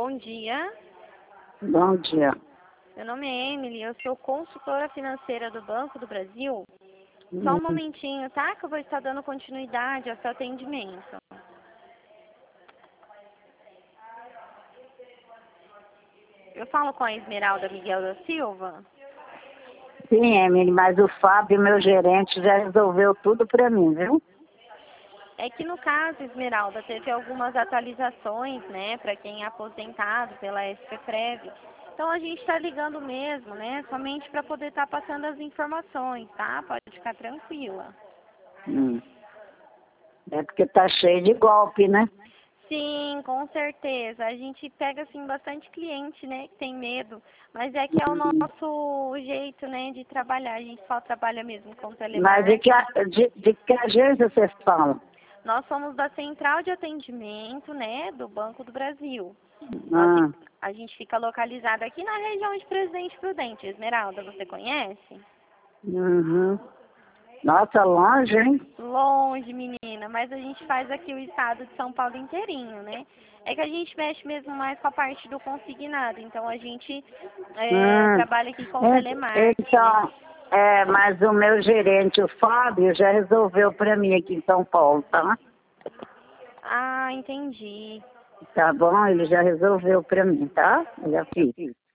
Bom dia, Bom dia. meu nome é Emily, eu sou consultora financeira do Banco do Brasil. Só um Hum, momentinho, tá? Que eu vou estar dando continuidade ao seu atendimento. Eu falo com a Esmeralda Miguel da Silva. Sim, Emily, mas o Fábio, meu gerente, já resolveu tudo pra mim, viu? É que no caso, Esmeralda, teve algumas atualizações, né, para quem é aposentado pela SPPrev. Então a gente está ligando mesmo, né, somente para poder estar passando as informações, tá? Pode ficar tranquila. Hum. É porque tá cheio de golpe, né? Sim, com certeza. A gente pega assim bastante cliente, né, que tem medo, mas é que é o Hum. nosso jeito, né, de trabalhar. A gente só trabalha mesmo com Mas de que, telemarketing. de que agência vocês falam? Nós somos da Central de Atendimento, né, do Banco do Brasil. Ah, A gente fica localizado aqui na região de Presidente Prudente. Esmeralda, você conhece? uhum. Nossa, longe, hein? Longe, menina, mas a gente faz aqui o estado de São Paulo inteirinho, né? É que a gente mexe mesmo mais com a parte do consignado, então a gente Hum. trabalha aqui com telemarketing, né? Então, mas o meu gerente, o Fábio, já resolveu pra mim aqui em São Paulo, tá? Ah, entendi. Tá bom? Ele já resolveu pra mim, tá? Eu já fiz.